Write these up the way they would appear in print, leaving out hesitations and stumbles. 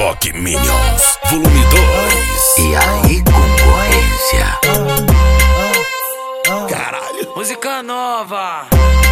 Rock Minions, volume 2. E aí, concorrência? Caralho. Música nova.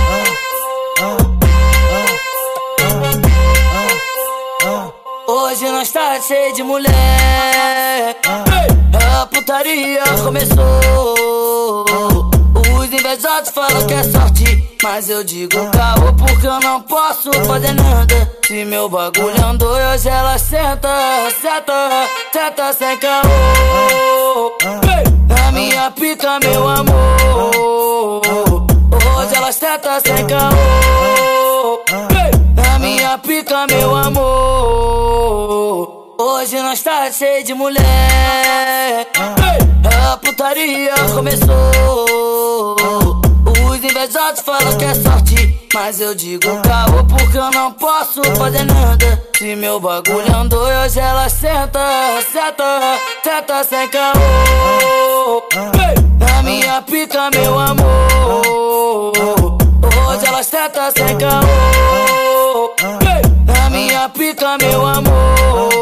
Hoje nós tá cheio de mulher. A putaria começou. Os invejosos falam que é sorte, mas eu digo caô porque eu não posso fazer nada. Se meu bagulho andou, hoje ela senta, senta, senta sem caô. Na minha pica, meu amor. Hoje ela senta sem caô. Na minha pica, meu amor. Hoje nós tá cheio de mulher. A putaria começou. Os invejosos falam que é sorte, mas eu digo caô porque eu não posso fazer nada. Se meu bagulho andou, hoje ela senta, senta, senta sem caô. Na minha pica, meu amor. Hoje ela senta sem caô. Na minha pica, meu amor.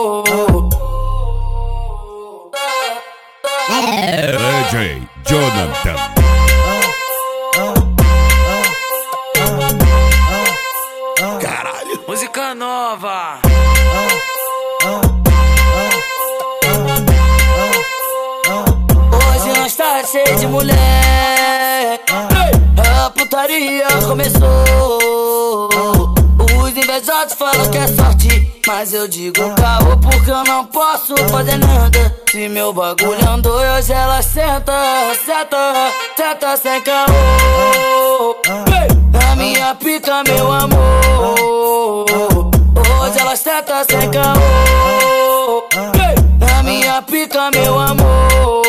DJ Jonathan. Caralho. Música nova. Hoje nós tá cheio de mulher. A putaria começou. Os invejosos falam que é sorte, mas eu digo caô porque eu não posso fazer nada. Se meu bagulho andou, hoje ela senta, senta, senta sem caô. Na minha pica, meu amor. Hoje ela senta sem caô. Na minha pica, meu amor.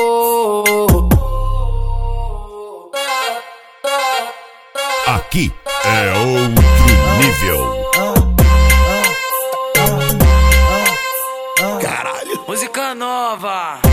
Aqui é outro nível. Música nova.